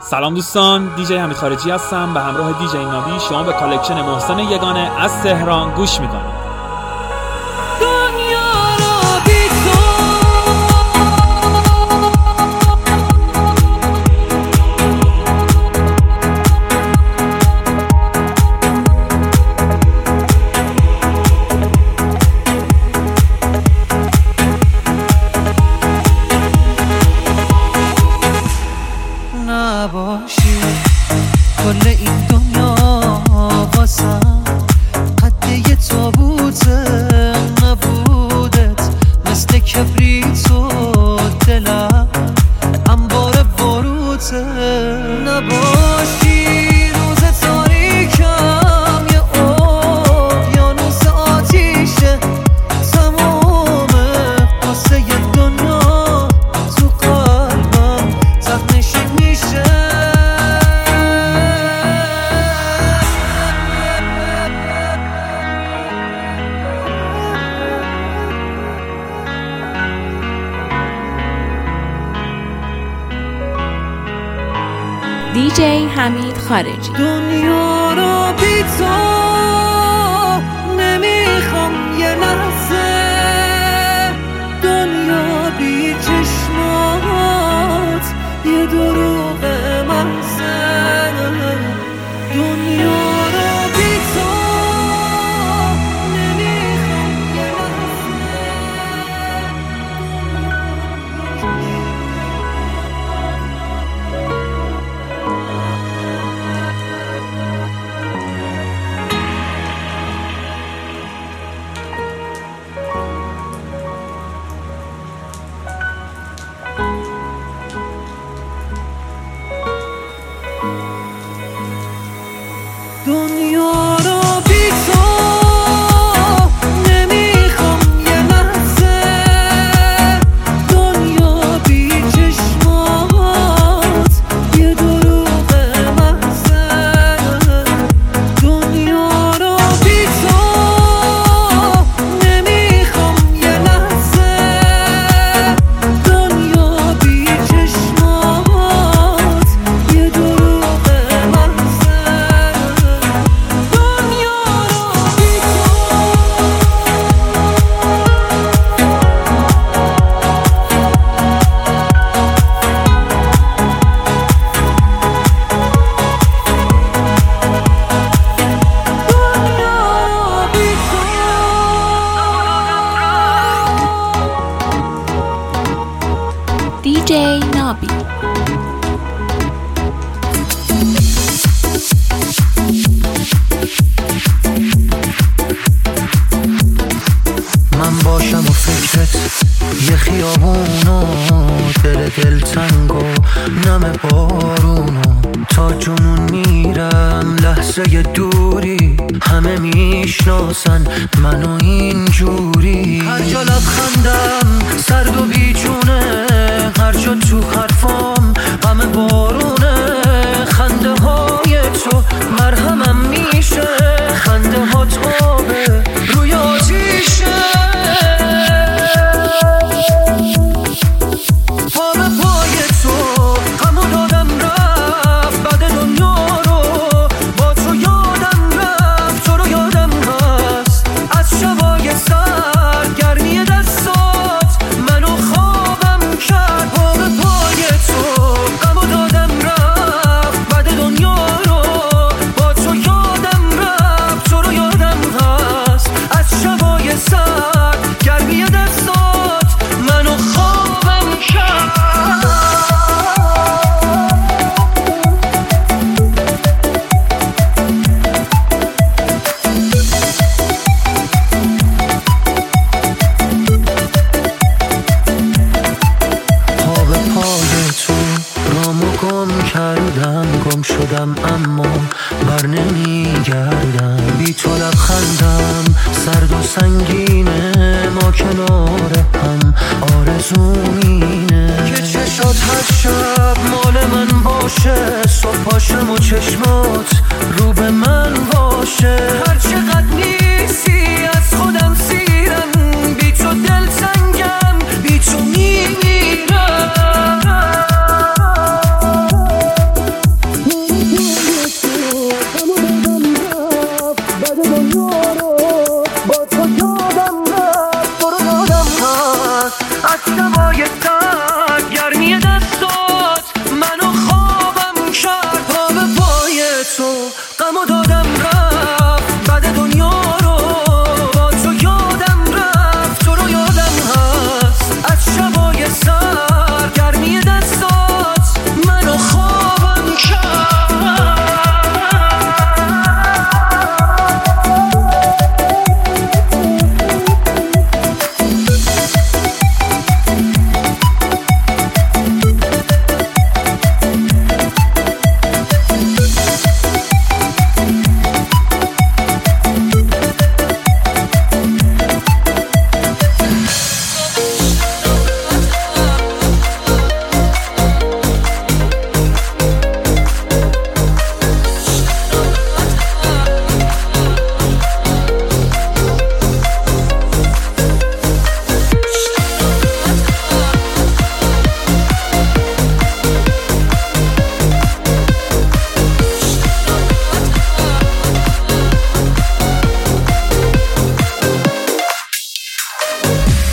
سلام دوستان، دیجی حمید خارجی هستم. به همراه دیجی نابی شما به کالکشن محسن یگانه از تهران گوش میکنید. کل این دنیا واسم قد یه تابوت نبودت، مثل کبریت و دلم انبار باروته. نباشی روز تاریکم یه اقیانوس آتیشه، تمام قصه دنیا تو قلبم تقنشین میشه. دیجی حمید خارجی. دنیا رو بی تو نمیخوام یه لحظه، دنیا بی چشمات یه دروغ محضه. دنیا رو بی تو نمیخوام یه دنیا رو بی تو نمیخوام یه لحظه، دنیا بی چشمات یه دروغ محضه. دنیا رو بی تو نمیخوام یه لحظه، دنیا بی چشمات یه دروغ محضه. دیجی نابی. من باشم و فکرت یه خیابونو، دل تنگ و نم بارونو، تا جنون میرم لحظه دوری، همه میشناسن منو اینجوری. هر جا لبخندم سرد و بیچونه، هر جا تو حرفام غم بارونه. خنده های تو مرهمم میشه، خنده ها تابه روی آتیشه. پا به پای تو غمو دادم رفت، بعد دنیا رو با تو یادم رفت. تو رو یادم هست از شبای سر، گرمی دستات منو خوابم کرد. پا به پای تو غمو دادم رفت، بعد دنیا رو با تو یادم رفت. تو رو یادم هست از شبای سر، گرمی دستات منو خوابم کرد. پا به پای تو رامو گم کردم، گم شدم اما بر نمیگردم. بی تو لبخندم سرد و سنگینه، ما کنار هم آرزومینه که چشات هر شب مال من باشه. صبح پاشم و چشمات رو به من باشه. هر چقدر نیستی از خودم سیرم، بی تو دل تنگم، بی تو میمیرم.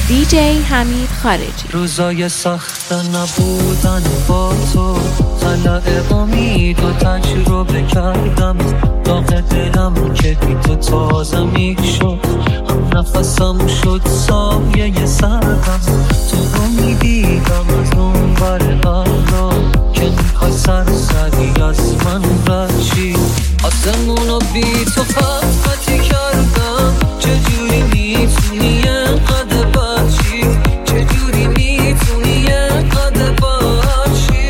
DJ حمید خارجی. روزای سخت نبودن با تو، طلع امید و تجربه کردم، داغ دلم که بی تو تازه میشد، هم نفسم شد سایه سردم. تو رو میدیدم از اون ور الله که میخوای سرزدی از من رچی، آسمونو بی تو خطی کردم. چجوری میتونی اینقدر بچی، چجوری میتونی اینقدر بچی.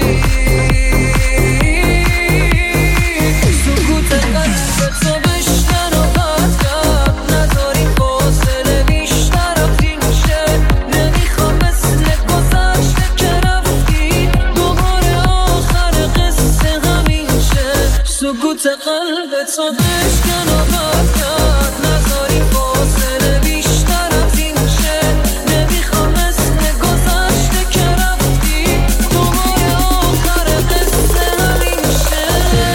سکوت قلب تو بشتن و قد کرد، نداری فاصله بیشتر از این شه. نمیخوام مثل گذشته که رفتی دوباره آخر قصه همین شه. سکوت قلب تو بشتن و قد کرد، نداری فاصله بیشتر از این شه. نمیخوام مثل گذشته که رفتی دوباره آخر قصه همین شه.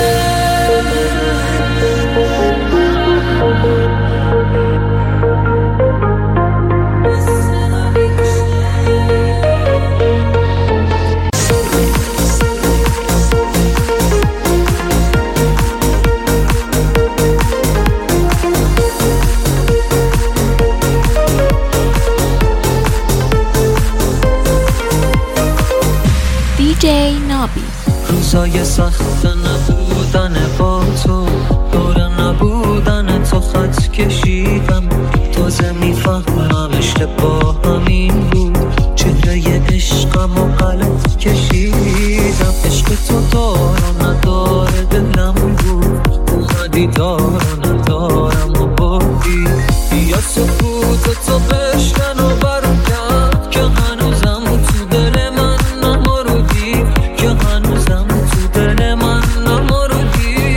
DJ نابی. روزای سخت نبودن با تو، دور نبودن تو خط کشیدم. تازه میفهمم اشتباه همین بود، چهره عشقم و غلط کشیدم. عشق تو دار و نداره دلم بود، اومدی دار و ندارم و بودی. بیا سکوت تو بشکن و برگرد که هنوزم تو دل من نمردی، که هنوزم تو دل من نمردی.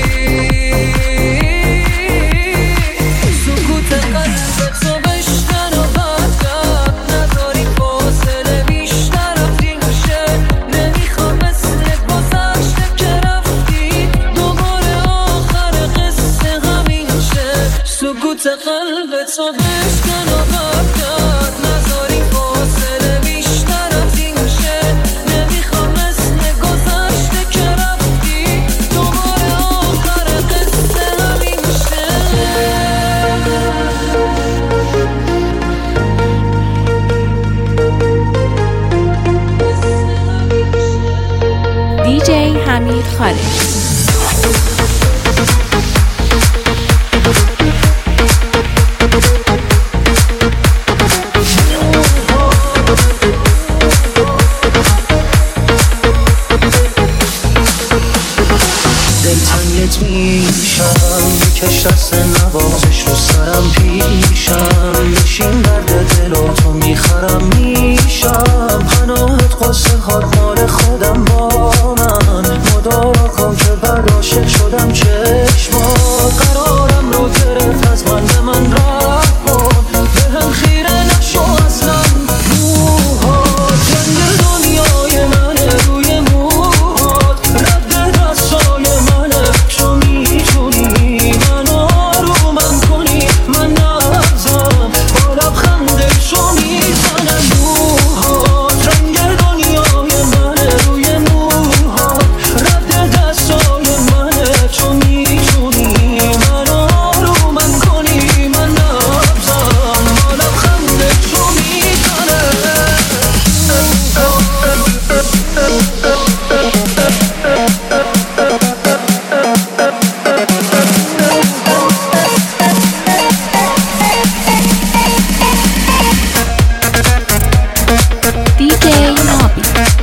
سکوت قلب تو بشکن و برگرد، نداری فاصله بیشتر از این شه. نمیخوام مثل گذشته که رفتی دوباره آخر قصه همین شه. سکوت قلب تو بشکن و برگرد، نداری فاصله بیشتر از این شه. نمیخوام مثل گذشته که رفتی دوباره آخر قصه همین شه. DJ حمید خارجی. دلتنگت میشم، بکش دست نوازش رو سرم پیشم. بشین درد دل و تو میخرم میشم، پناهت قصه هات مال خودم با من. مدارا کن که بد عاشق شدم چشمات، قرارم رو گرفت از من به من رفت کن. به هم خیره نشو اصلا، موهات رنگ دنیای منه روی موهات، رد دستای منه. تو میتونی من آرومم کنی، من نبزم با لبخند تو میزنم. موهات رنگ دنیای منه روی موهات، رد دستای منه. تو میتونی من آرومم کنی، من نبزم با لبخند تو میزنم. DJ نابی.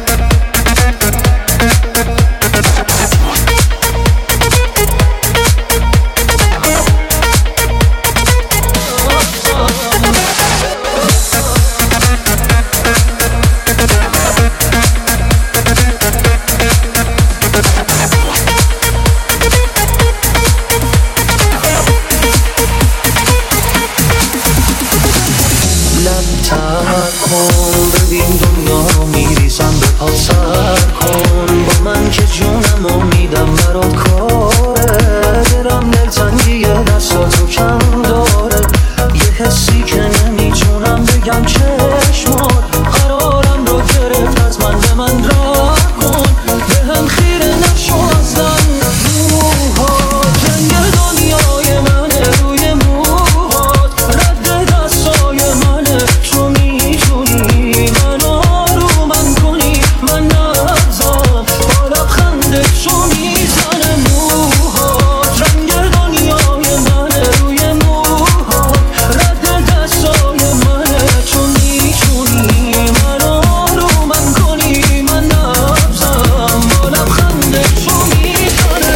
کن ببین دنیا رو میریزم به پا سر کن. با من که جونم رو میدم برات کاره، دلم دلتنگی دستاتو کم داره. یه حسی که نمیتونم بگم چشمان قرارم رو گرفت از من به من راه کن به هم خیره نشو ازم موهات جنگ دنیای منه روی موهات رد دستای منه تو میتونی من آرومم کنی من نبزم با لبخند تو میزنه موهات رنگ دنیای منه روی موهات رد دستای منه تو میتونی من آرومم کنی من نبزم با لبخند تو میزنه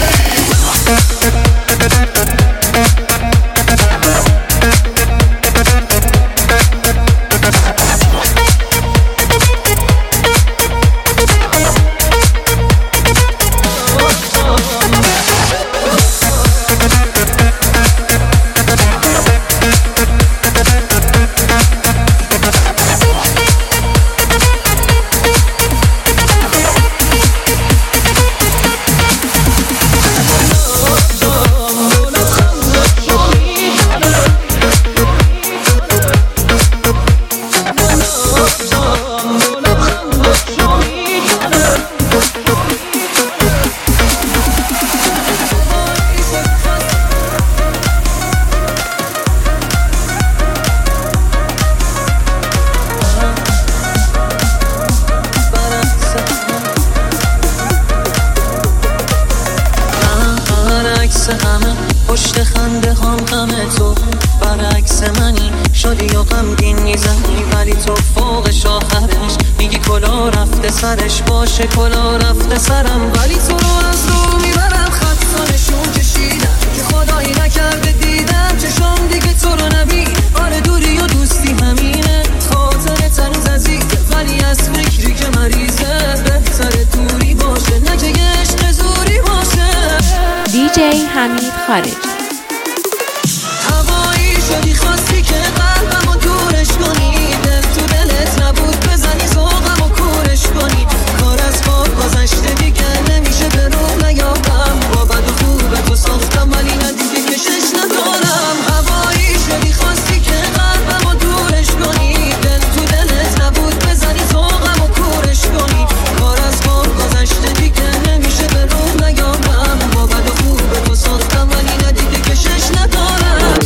پشت خنده هم غم تو برعکس منی شادی و غمگین میزنی ولی تو فوقش آخرش میگی کلا رفته سرش باشه کلا رفته سرم ولی تو رو از رو میبرم خط نشون کشیدم که خدایی نکرده دیدم چشام دیگه تو رو نبین آره دوری و دوستی همینه خاطر تنوز عزیزه ولی از فکری که مریضه بهتره دوری باشه نه که عشق زوری باشه دیجی حمید خارجی. هوایی شدی خواستی که قلبمو دورش کنی دل تو دلت نبود بزنی ذوقمو کورش کنی کار از خواب گذشته دیگه نمیشه به رو نیابم با بد و خوب تو ساختم ولی نه دیگه کشش ندارم هوایی شدی خواستی که قلبمو دورش کنی دل تو دلت نبود بزنی ذوقمو کورش کنی کار از خواب گذشته دیگه نمیشه به رو نیابم با بد و خوب تو ساختم ولی نه دیگه کشش ندارم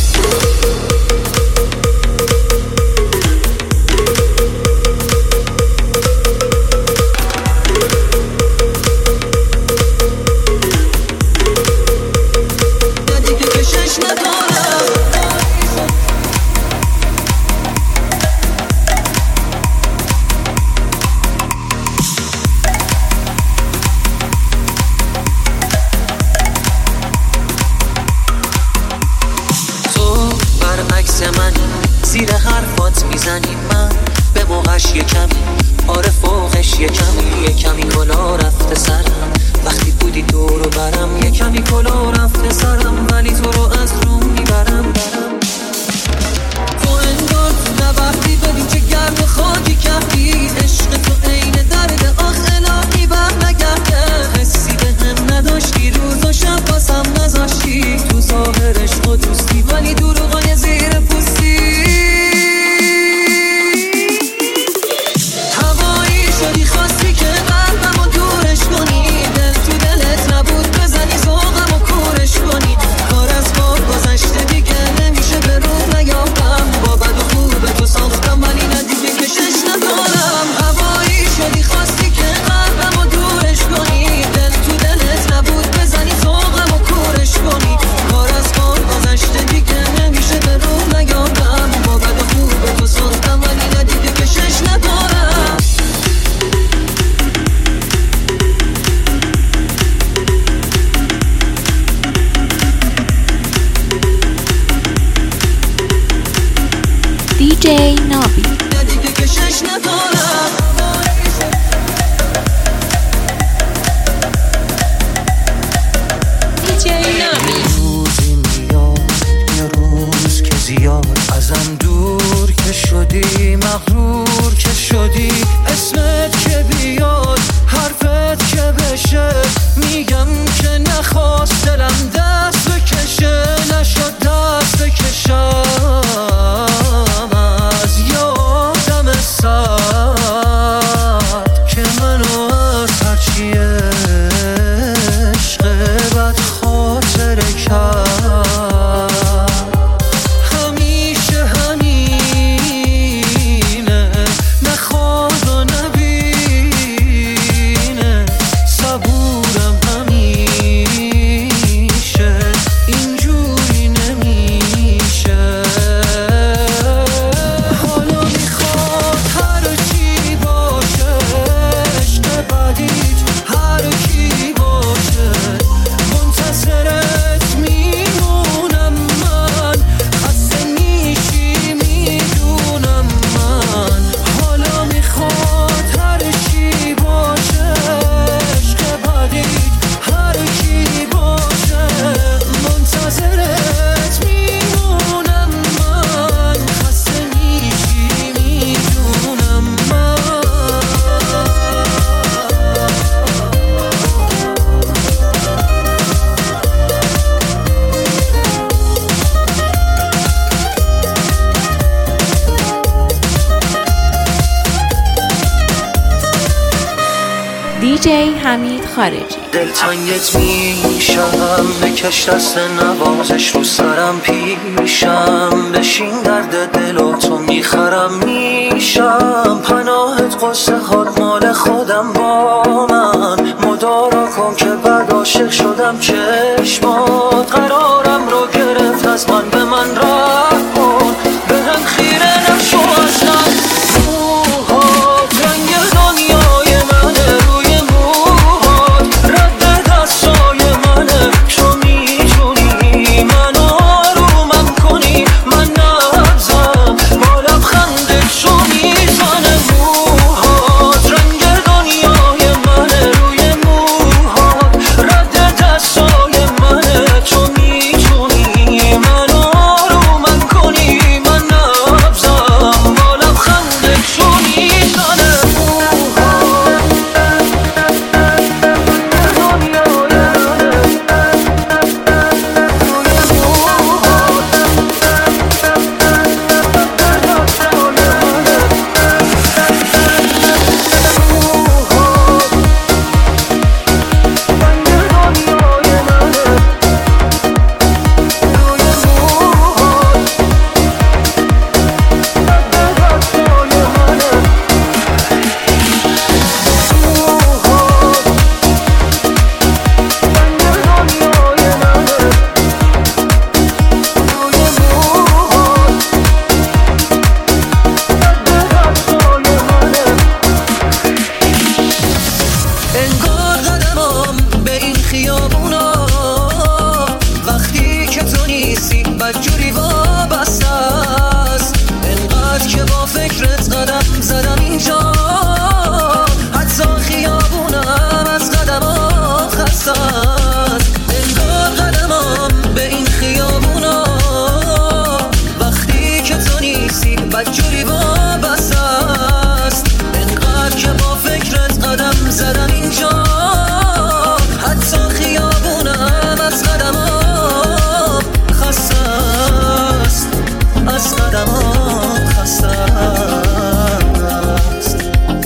زیر حرفات میزنی من به موقعش یه کمی آره فوقش یه کمی کلا رفته سرم وقتی بودی دورو برم یه کمی کلا رفته سرم ولی تو رو از روم میبرم تو انگار تو نبردی ببین چه گرد و خاکی کردی عشق تو عین درد آخ الهی بر نگرده حسی به هم نداشتی روز و شب باسم نذاشتی تو ظاهر عشق و دوستی ولی دروغای زیر پوستی شدی خواستی که قلبمو دورش کنی دل تو دلت نبود بزنی ذوقمو کورش کنی کار از خواب گذشته دیگه نمیشه به رو نیابم با بد و خوب تو ساختم ولی نه دیگه کشش ندارم هوایی شدی خواستی که قلبمو دورش کنی دل تو دلت نبود بزنی ذوقمو کورش کنی کار از خواب گذشته دیگه نمیشه به رو نیابم با بد و خوب تو ساختم ولی نه دیگه کشش ندارم دیجی نابی. دیگه کشش ندارم دیجی نابی. روزی میاد یه روز که زیاد ازم دور که شدی مغرور که شدی اسمت که بیاد حرفت که بشه میگم که نخواست دلم دست بکشه نشد دست بکشم از یاد دیجی حمید خارجی. دلتنگت میشم بکش دست نوازش رو سرم پیشم، بشین درد دل تو میخرم میشم، پناهت قصه هات مال خودم با من، مدارا کن که بعد عاشق شدم چشمات، قرارم رو گرفت از من به من راه کن، به هم خیره نشو اصلا، موهات رنگ دنیای منه، روی موهات رد دستای منه، تو میتونی منو آرومم کنی، من نبزم با لبخندت تو میزنه، موهات رنگ دنیای منه، روی موهات رد دستای منه، تو میتونی منو آرومم کنی، من نبزم با لبخندت تو میزنه، انگار قدمم به این خیابونا وقتی که تو نیستی بدجوری وابسته است، انقدر که با فکرت قدم زدم اینجا، حتی خیابونم از قدمم خسته است، انگار قدمم به این خیابونا وقتی که تو نیستی بدجوری وابسته است، انقدر که با فکرت قدم زدم اینجا، حتی خیابونم از قدمم خسته است، از قدمم خسته است.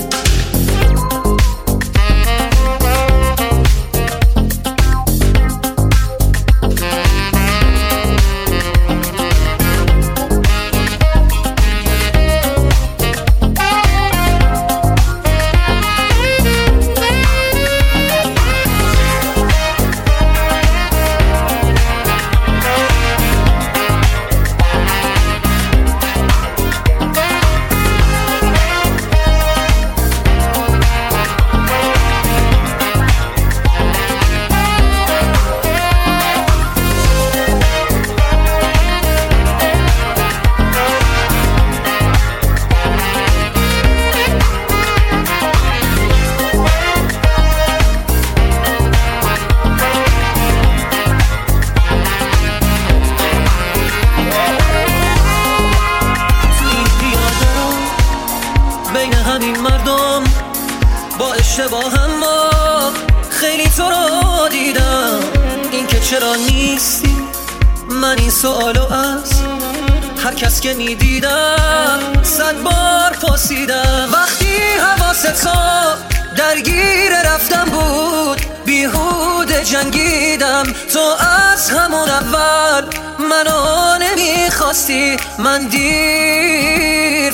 بین همین مردم با اشتباهم ما خیلی تو رو دیدم، این که چرا نیستی من این سوالو از هر کس که میدیدم 100 بار پرسیدم، وقتی حواست تو درگیر رفتم بود بیهوده جنگیدم، تو از همون اول منو نمیخواستی، من دیر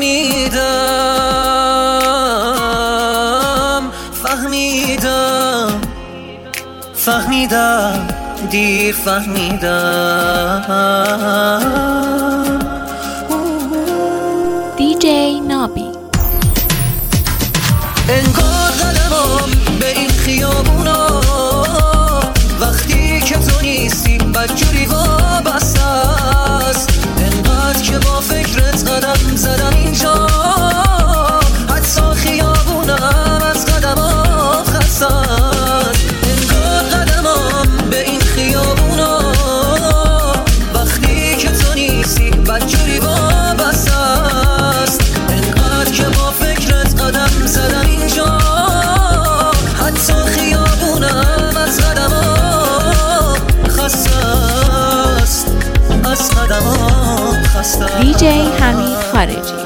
فهمیدم دیر فهمیدم. دیجی نابی. انگار قدمم به این خیابونا وقتی که تو نیستی بدجوری وابسته است، انقدر که با فکرت قدم زدم اینجا، حتی خیابونم از قدمم خسته است، انگار قدمم به این خیابونا وقتی که تو نیستی بدجوری وابسته است، انقدر که با فکرت قدم زدم اینجا، حتی خیابونم از قدمم خسته است، از قدمم خسته است. دیجی حمید خارجی.